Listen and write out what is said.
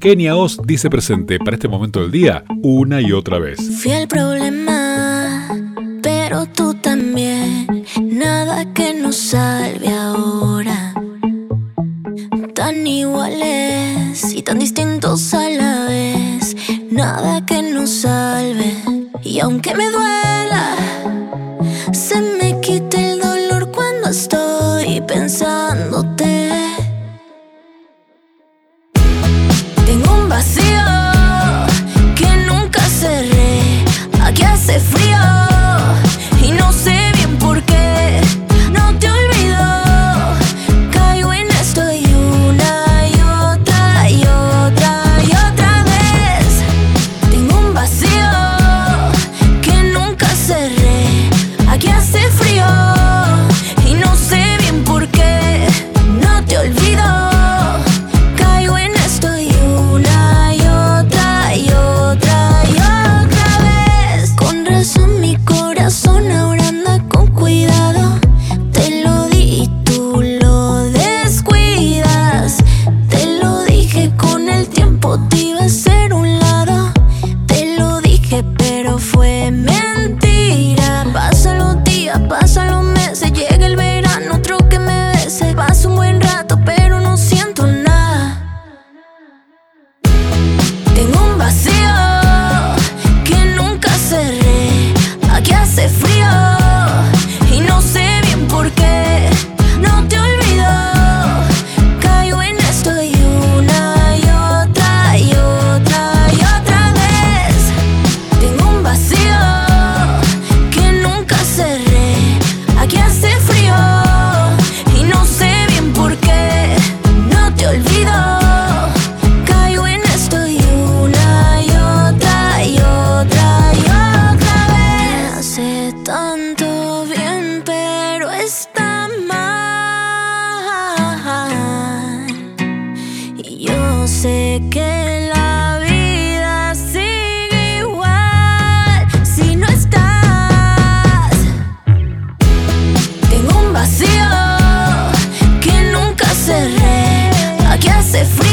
Enya Oz dice presente para este momento del día una y otra vez. Fui el problema, pero tú también. Nada que nos salve ahora. Tan iguales y tan distintos a la vez. Nada que nos salve. Y aunque me duela, se me quita el dolor cuando estoy pensándote. Tengo un vacío que nunca cerré. Aquí hace frío y no sé bien por qué. No te olvido, caigo en esto y una y otra y otra y otra vez. Tengo un vacío que nunca cerré. Aquí hace frío y no sé bien por qué. No te olvido, caigo en esto y una y otra y otra y otra vez. Con razón mi corazón ahora anda con cuidado. Te lo di y tú lo descuidas. Te lo dije, con el tiempo te iba a hacer un lado. Te lo dije pero fue mentira. Pasan los días, pasan los meses, llega el verano, otro que me bese. Paso un buen rato pero no siento nada. Tengo un vacío que nunca cerré. Aquí hace frío y no sé bien por qué. No te olvido, caigo en esto y una y otra y otra y otra vez. Tengo un vacío que nunca cerré. Aquí hace frío y no sé bien por qué. No te olvido, caigo en esto y una y otra y otra y otra vez. Me hace tanto bien pero está mal. Y yo sé que la vida sigue igual si no estás. Tengo un vacío que nunca cerré. Aquí hace frío